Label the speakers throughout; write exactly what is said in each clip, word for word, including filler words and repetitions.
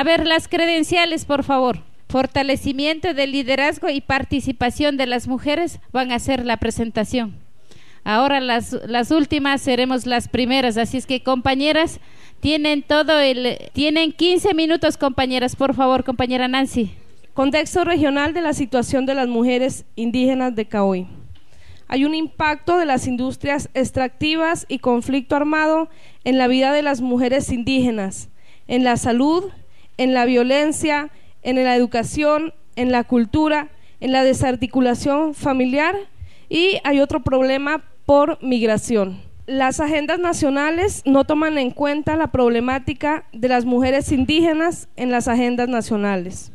Speaker 1: ver las credenciales, por favor. Fortalecimiento del liderazgo y participación de las mujeres van a ser la presentación. Ahora las, las últimas seremos las primeras, así es que compañeras, tienen todo el, tienen quince minutos, compañeras, por favor, compañera Nancy.
Speaker 2: Contexto regional de la situación de las mujeres indígenas de Cahoy. Hay un impacto de las industrias extractivas y conflicto armado en la vida de las mujeres indígenas, en la salud, en la violencia, en la educación, en la cultura, en la desarticulación familiar, y hay otro problema por migración. Las agendas nacionales no toman en cuenta la problemática de las mujeres indígenas en las agendas nacionales.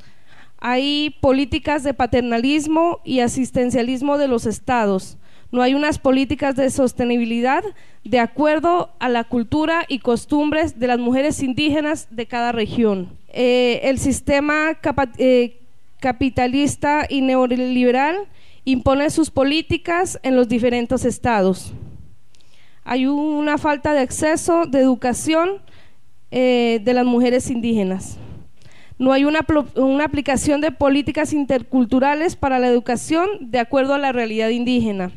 Speaker 2: Hay políticas de paternalismo y asistencialismo de los estados. No hay unas políticas de sostenibilidad de acuerdo a la cultura y costumbres de las mujeres indígenas de cada región. Eh, el sistema capa, eh, capitalista y neoliberal impone sus políticas en los diferentes estados. Hay una falta de acceso de educación eh, de las mujeres indígenas. No hay una, una aplicación de políticas interculturales para la educación de acuerdo a la realidad indígena.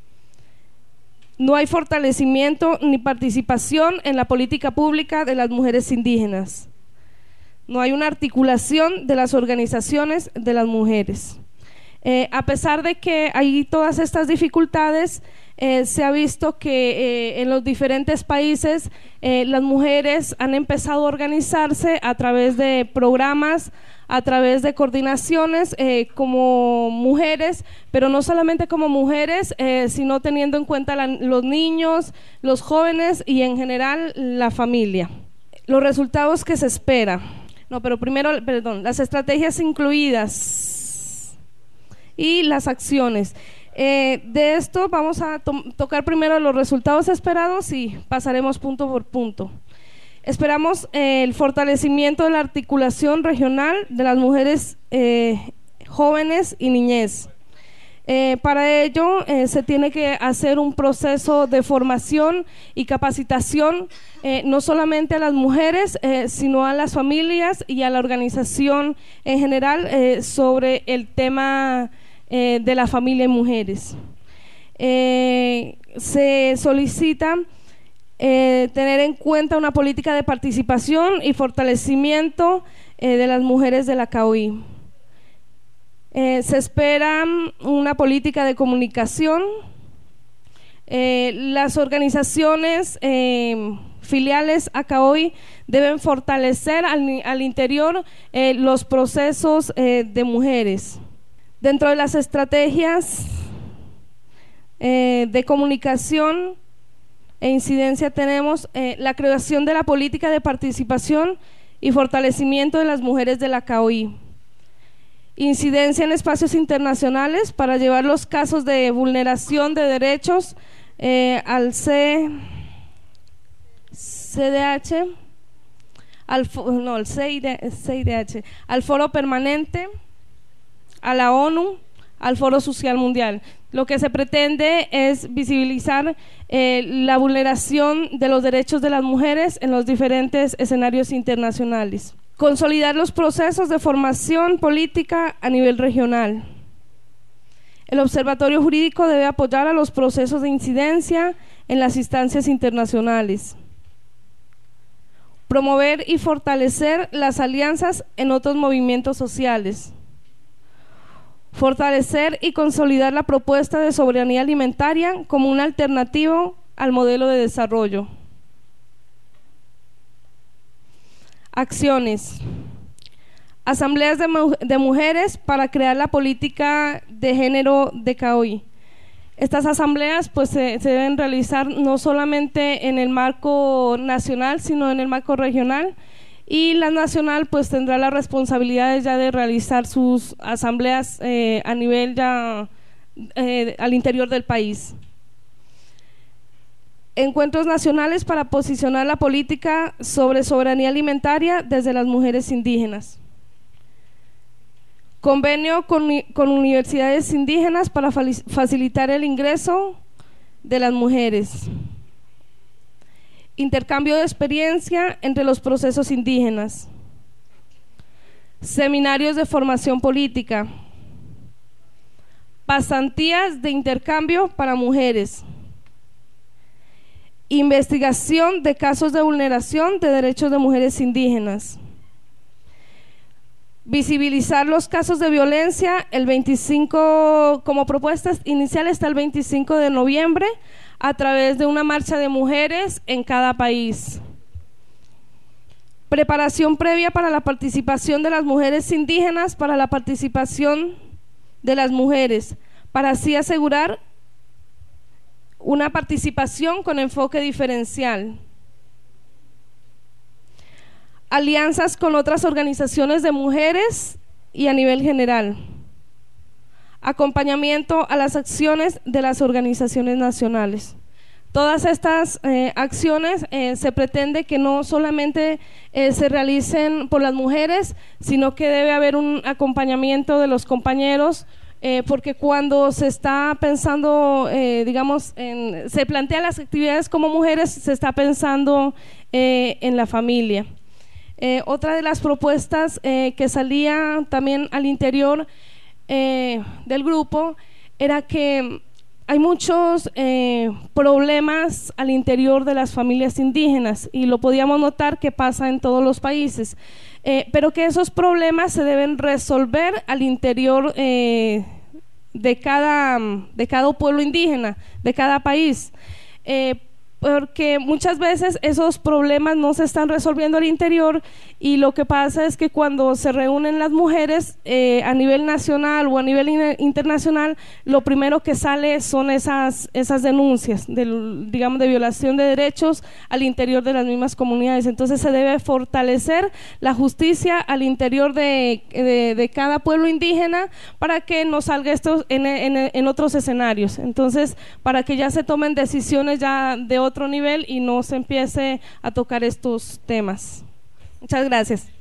Speaker 2: No hay fortalecimiento ni participación en la política pública de las mujeres indígenas. No hay una articulación de las organizaciones de las mujeres. Eh, a pesar de que hay todas estas dificultades, eh, se ha visto que eh, en los diferentes países eh, las mujeres han empezado a organizarse a través de programas, a través de coordinaciones eh, como mujeres, pero no solamente como mujeres, eh, sino teniendo en cuenta la, los niños, los jóvenes y en general la familia. Los resultados que se espera. No, pero primero, perdón, las estrategias incluidas y las acciones. Eh, de esto vamos a to tocar primero los resultados esperados y pasaremos punto por punto. Esperamos eh, el fortalecimiento de la articulación regional de las mujeres eh, jóvenes y niñez. Eh, para ello eh, se tiene que hacer un proceso de formación y capacitación eh, no solamente a las mujeres, eh, sino a las familias y a la organización en general eh, sobre el tema eh, de la familia y mujeres. Eh, se solicita eh, tener en cuenta una política de participación y fortalecimiento eh, de las mujeres de la Cahoy. Eh, se espera una política de comunicación. Eh, las organizaciones eh, filiales a Cahoy deben fortalecer al, al interior eh, los procesos eh, de mujeres. Dentro de las estrategias eh, de comunicación e incidencia tenemos eh, la creación de la política de participación y fortalecimiento de las mujeres de la Cahoy. Incidencia en espacios internacionales para llevar los casos de vulneración de derechos eh, al C, CDH, al, no, al C I D H, al Foro Permanente, a la ONU, al Foro Social Mundial. Lo que se pretende es visibilizar eh, la vulneración de los derechos de las mujeres en los diferentes escenarios internacionales. Consolidar los procesos de formación política a nivel regional. El Observatorio Jurídico debe apoyar a los procesos de incidencia en las instancias internacionales. Promover y fortalecer las alianzas en otros movimientos sociales. Fortalecer y consolidar la propuesta de soberanía alimentaria como un alternativo al modelo de desarrollo. Acciones. Asambleas de, mu de mujeres para crear la política de género de Cahoy. Estas asambleas pues se, se deben realizar no solamente en el marco nacional, sino en el marco regional, y la nacional pues tendrá la responsabilidad ya de realizar sus asambleas eh, a nivel ya eh, al interior del país. Encuentros nacionales para posicionar la política sobre soberanía alimentaria desde las mujeres indígenas. Convenio con, con universidades indígenas para facilitar el ingreso de las mujeres. Intercambio de experiencia entre los procesos indígenas. seminarios de formación política, pasantías de intercambio para mujeres, investigación de casos de vulneración de derechos de mujeres indígenas, visibilizar los casos de violencia el veinticinco, como propuesta inicial está el veinticinco de noviembre a través de una marcha de mujeres en cada país. Preparación previa para la participación de las mujeres indígenas, para la participación de las mujeres, para así asegurar una participación con enfoque diferencial. Alianzas con otras organizaciones de mujeres y a nivel general. Acompañamiento a las acciones de las organizaciones nacionales. Todas estas eh, acciones eh, se pretende que no solamente eh, se realicen por las mujeres, sino que debe haber un acompañamiento de los compañeros, eh, porque cuando se está pensando, eh, digamos, en, se plantean las actividades como mujeres, se está pensando eh, en la familia. Eh, otra de las propuestas eh, que salía también al interior eh, del grupo era que hay muchos eh, problemas al interior de las familias indígenas y lo podíamos notar que pasa en todos los países, eh, pero que esos problemas se deben resolver al interior eh, de, cada, de cada pueblo indígena, de cada país. Eh, porque muchas veces esos problemas no se están resolviendo al interior y lo que pasa es que cuando se reúnen las mujeres eh, a nivel nacional o a nivel in internacional, lo primero que sale son esas, esas denuncias, de, digamos, de violación de derechos al interior de las mismas comunidades. Entonces se debe fortalecer la justicia al interior de, de, de cada pueblo indígena para que no salga esto en, en, en otros escenarios. Entonces, para que ya se tomen decisiones ya de otro nivel y no se empiece a tocar estos temas. Muchas gracias.